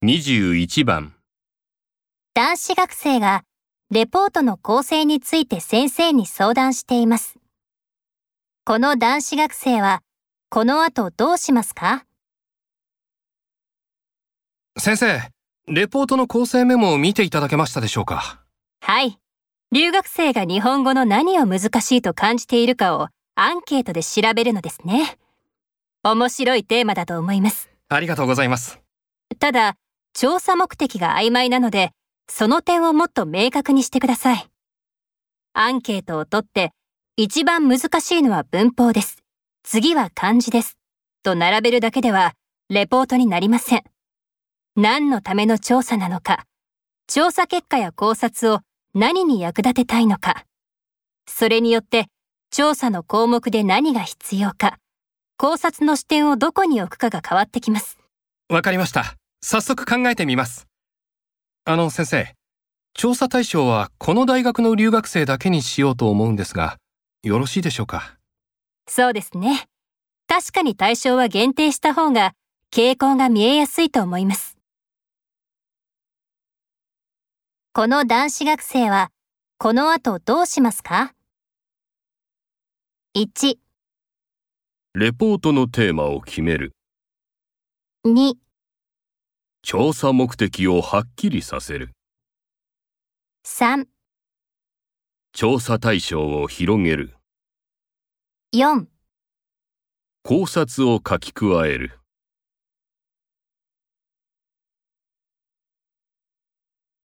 21番。 男子学生がレポートの構成について先生に相談しています。この男子学生はこの後どうしますか？ 先生、レポートの構成メモを見ていただけましたでしょうか？ はい。留学生が日本語の何を難しいと感じているかをアンケートで調べるのですね。面白いテーマだと思います。 ありがとうございます。 ただ、調査目的が曖昧なので、その点をもっと明確にしてください。アンケートを取って、一番難しいのは文法です。次は漢字です。と並べるだけでは、レポートになりません。何のための調査なのか、調査結果や考察を何に役立てたいのか、それによって調査の項目で何が必要か、考察の視点をどこに置くかが変わってきます。 わかりました。早速考えてみます。先生、調査対象はこの大学の留学生だけにしようと思うんですが、よろしいでしょうか？ そうですね。確かに対象は限定した方が傾向が見えやすいと思います。この男子学生はこの後どうしますか？ 1、 レポートのテーマを決める。 2、 調査目的をはっきりさせる。 3、 調査対象を広げる。 4 考察を書き加える。